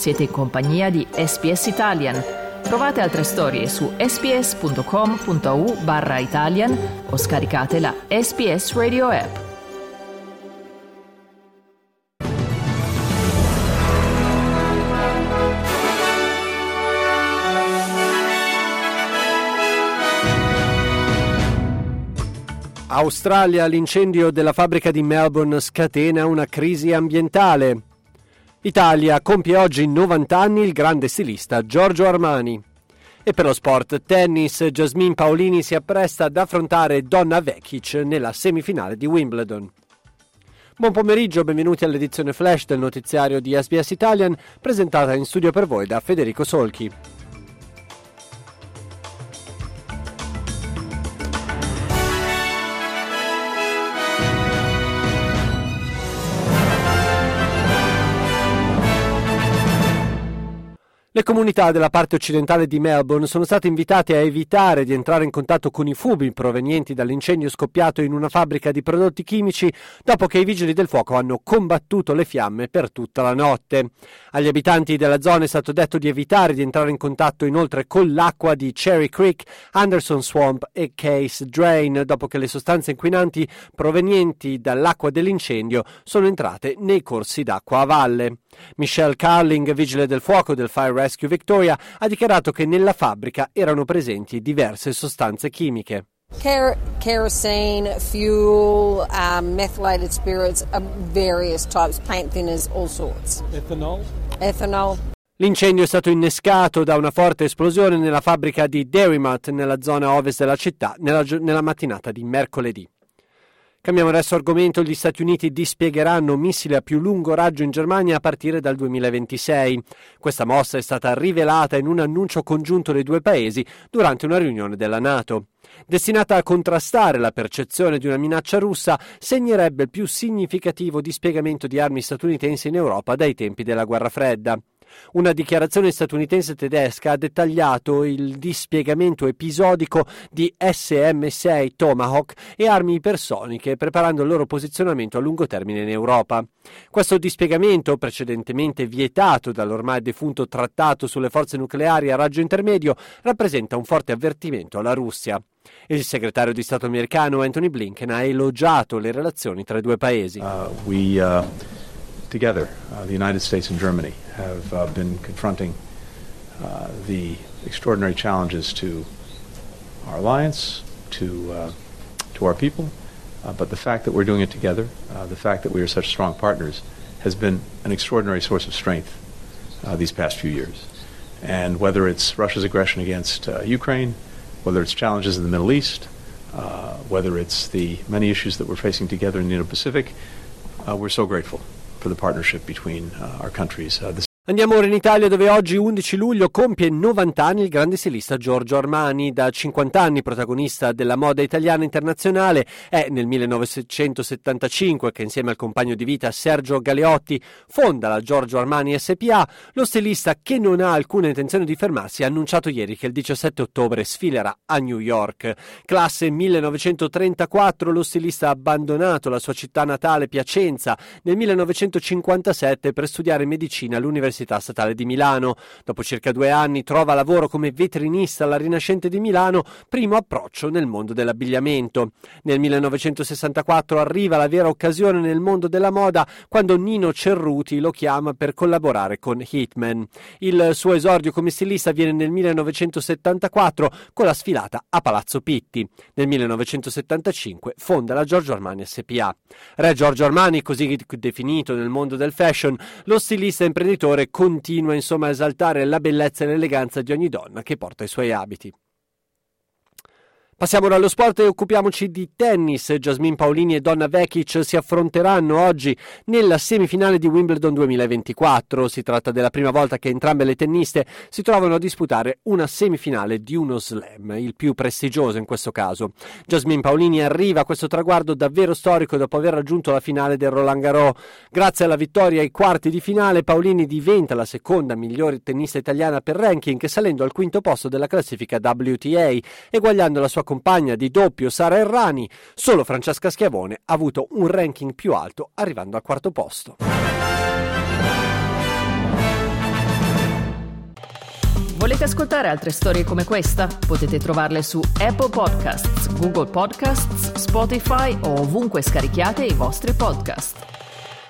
Siete in compagnia di SBS Italian. Trovate altre storie su sbs.com.au/Italian o scaricate la SBS Radio app. Australia, l'incendio della fabbrica di Melbourne scatena una crisi ambientale. Italia, compie oggi 90 anni il grande stilista Giorgio Armani. E per lo sport tennis, Jasmine Paolini si appresta ad affrontare Donna Vekic nella semifinale di Wimbledon. Buon pomeriggio, benvenuti all'edizione flash del notiziario di SBS Italian, presentata in studio per voi da Federico Solchi. Le comunità della parte occidentale di Melbourne sono state invitate a evitare di entrare in contatto con i fumi provenienti dall'incendio scoppiato in una fabbrica di prodotti chimici dopo che i vigili del fuoco hanno combattuto le fiamme per tutta la notte. Agli abitanti della zona è stato detto di evitare di entrare in contatto inoltre con l'acqua di Cherry Creek, Anderson Swamp e Case Drain dopo che le sostanze inquinanti provenienti dall'acqua dell'incendio sono entrate nei corsi d'acqua a valle. Michelle Carling, vigile del fuoco del Fire Rescue Victoria, ha dichiarato che nella fabbrica erano presenti diverse sostanze chimiche. Kerosene, fuel, methylated spirits, various types, paint thinners, all sorts. Ethanol. L'incendio è stato innescato da una forte esplosione nella fabbrica di Dairymat nella zona ovest della città nella mattinata di mercoledì. Cambiamo adesso argomento. Gli Stati Uniti dispiegheranno missili a più lungo raggio in Germania a partire dal 2026. Questa mossa è stata rivelata in un annuncio congiunto dei due paesi durante una riunione della NATO. Destinata a contrastare la percezione di una minaccia russa, segnerebbe il più significativo dispiegamento di armi statunitensi in Europa dai tempi della Guerra Fredda. Una dichiarazione statunitense tedesca ha dettagliato il dispiegamento episodico di SM-6 Tomahawk e armi ipersoniche, preparando il loro posizionamento a lungo termine in Europa. Questo dispiegamento, precedentemente vietato dall'ormai defunto Trattato sulle forze nucleari a raggio intermedio, rappresenta un forte avvertimento alla Russia. Il segretario di Stato americano Anthony Blinken ha elogiato le relazioni tra i due paesi. Together, the United States and Germany have been confronting the extraordinary challenges to our alliance, to our people, but the fact that we're doing it together, the fact that we are such strong partners, has been an extraordinary source of strength these past few years. And whether it's Russia's aggression against Ukraine, whether it's challenges in the Middle East, whether it's the many issues that we're facing together in the Indo-Pacific, we're so grateful for the partnership between our countries. Andiamo ora in Italia, dove oggi 11 luglio compie 90 anni il grande stilista Giorgio Armani. Da 50 anni protagonista della moda italiana internazionale, è nel 1975 che insieme al compagno di vita Sergio Galeotti fonda la Giorgio Armani SPA. Lo stilista, che non ha alcuna intenzione di fermarsi, ha annunciato ieri che il 17 ottobre sfilerà a New York. Classe 1934, lo stilista ha abbandonato la sua città natale Piacenza nel 1957 per studiare medicina all'Università Statale di Milano. Dopo circa 2 anni trova lavoro come vetrinista alla Rinascente di Milano, primo approccio nel mondo dell'abbigliamento. Nel 1964 arriva la vera occasione nel mondo della moda, quando Nino Cerruti lo chiama per collaborare con Hitman. Il suo esordio come stilista avviene nel 1974 con la sfilata a Palazzo Pitti. Nel 1975 fonda la Giorgio Armani SPA. Re Giorgio Armani, così definito nel mondo del fashion, lo stilista imprenditore continua insomma a esaltare la bellezza e l'eleganza di ogni donna che porta i suoi abiti. Passiamo ora allo sport e occupiamoci di tennis. Jasmine Paolini e Donna Vekic si affronteranno oggi nella semifinale di Wimbledon 2024. Si tratta della prima volta che entrambe le tenniste si trovano a disputare una semifinale di uno slam, il più prestigioso in questo caso. Jasmine Paolini arriva a questo traguardo davvero storico dopo aver raggiunto la finale del Roland Garros. Grazie alla vittoria ai quarti di finale, Paolini diventa la seconda migliore tennista italiana per ranking, salendo al quinto posto della classifica WTA, eguagliando la sua compagna di doppio Sara Errani. Solo Francesca Schiavone ha avuto un ranking più alto, arrivando al quarto posto. Volete ascoltare altre storie come questa? Potete trovarle su Apple Podcasts, Google Podcasts, Spotify o ovunque scarichiate i vostri podcast.